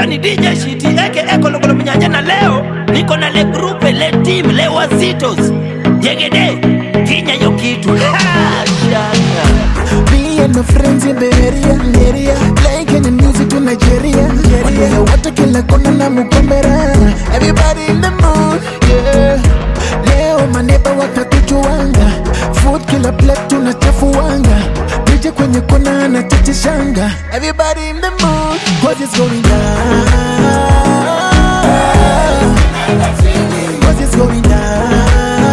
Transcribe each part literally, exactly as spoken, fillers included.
ni D J Shiti eke eko lokolo mnyanya na leo niko na le grupe, le team, le wazitos Jegede, kinya yo kitu Me and my friends in the area, area playing Kenyan music to Nigeria, Nigeria. Watu kila kona na mukombera, everybody in the mood, yeah. Leo maneba wakatujuanga, food kila plate tunachafuanga, D J kwenye kona anachachishanga. Everybody in the mood, cause it's going down, cause it's going down.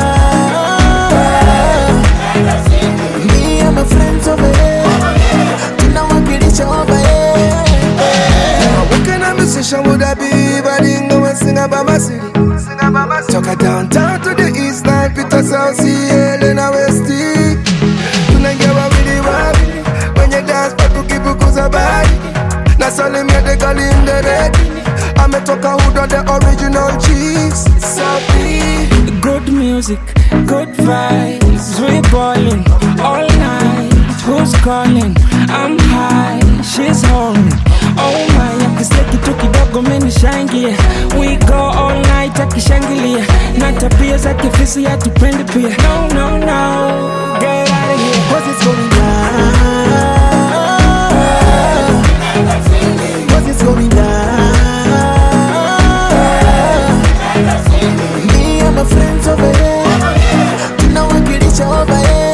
Me and my friends over here, tunawakilisha over here. What kind of musician would I be if I didn't go and sing about my city? Talk it downtown to the east line, Peter South Sea, Helena West. Tonight get what we do, when you dance, but to keep you cause a body. That's all them here, they call him the red. I'm a talker who done the original cheese. Softly. Good music, good vibes, we ballin' all night. Who's calling? I'm high, she's home. Oh my, akiseki tu kidogo meni shangia. We go all night akishangilia. Na tabia za kifisi ya tupende pia. No, no, no, get out of here. Cause it's going down, cause it's going down. Me and my friends over here, tunawakilisha over here.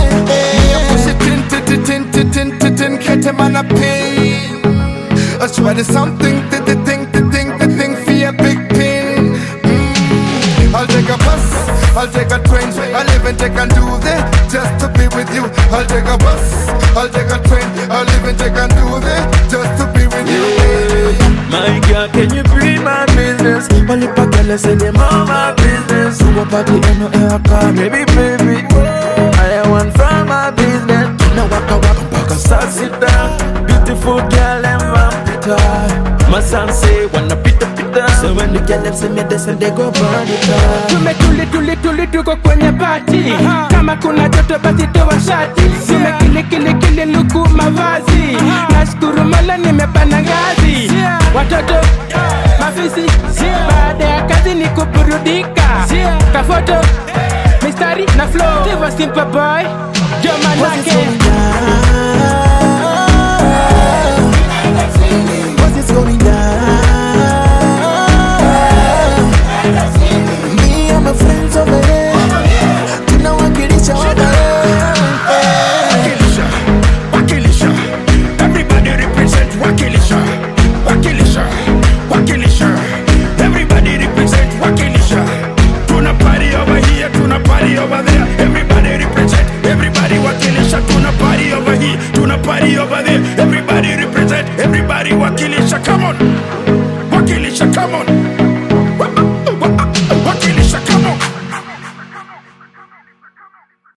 Get him on a pain. I try to something, the thing, the thing, the thing, for a big pain. Mm. I'll take a bus, I'll take a train, I'll even take and do that just to be with you. I'll take a bus, I'll take a train, I'll even take and do that just to be with you. My girl, can you be my business? Only pakele say them all my business. Who about the N O L car? Maybe baby, I want from my business. Now waka waka waka, start sit down. Beautiful girl and vampita. My son say wanna pita pita. So when the girl them say me this and they go burn it down. Tume tuli tuli tuli tuko kwenye party. Kama kuna joto basi toa shati. Tume kili kili kili luku mavazi. Nashukuru Mola nimepanda ngazi. Watoto mafisi, baada ya kazi ni kuburudika. Kafoto mistari na flow. Tivo simple boy, Joe Manake.